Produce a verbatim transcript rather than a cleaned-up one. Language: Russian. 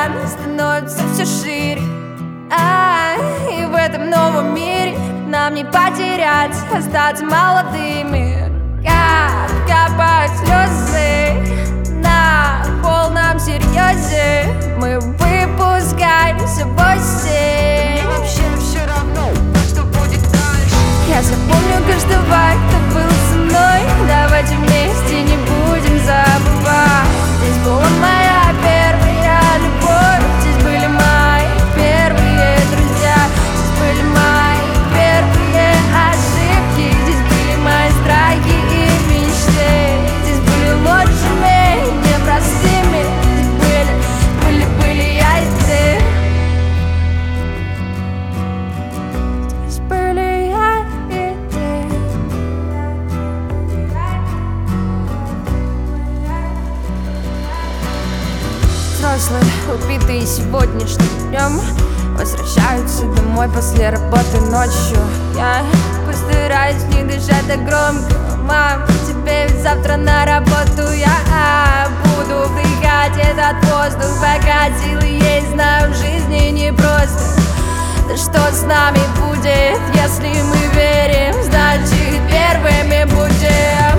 океан становится все шире, а, и в этом новом мире нам не потерять, остаться молодыми. Как капают слезы на полном серьезе, мы выпускаемся в осень. Мне вообще все равно, что будет дальше. Я запомню каждого, кто был со мной. Давайте вместе не будем забывать. Здесь была моя первая любовь, здесь были мои первые друзья, здесь были мои первые ошибки, здесь были мои страхи и мечты, здесь были лучшими, непростыми, здесь были, были, были я и ты. Здесь были я и ты. Взрослые, убитые сегодняшним днем, возвращаются домой после работы ночью. Я постараюсь не дышать так громко. Мам, тебе ведь завтра на работу. Я буду вдыхать этот воздух, пока силы есть. Знаю, в жизни непросто. Да что с нами будет, если мы верим? Значит, первыми будем.